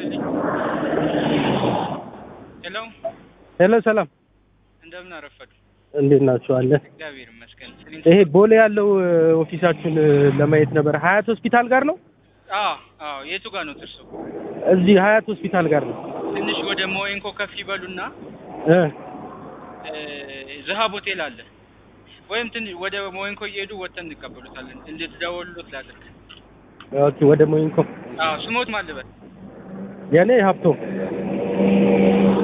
ይስጥልኝ ሄሎ ሰላም እንደምን አረፈዱ እንዴት ናችሁ አለ እግዚአብሔር ይመስገን ይሄ ቦሌ ያለው ኦፊሳችሁን ለማየት ነበር ሀያት ሆስፒታል ጋር ነው አዎ የቱ ጋር ነው ጥርሱ እዚህ ሀያት ሆስፒታል ጋር ነው ትንሽ ወደ ሞይንኮ ከፍ ይበሉና ዘሃብ ሆቴል አለ ወይም ትንሽ ወደ ሞይንኮ እየሄዱ ወተን እንቀበሉታለን እንድትደውሉት ላድርግ ኦኬ ወደ ሞይንኮ ስሞት ማለበት የኔ ሀብቶ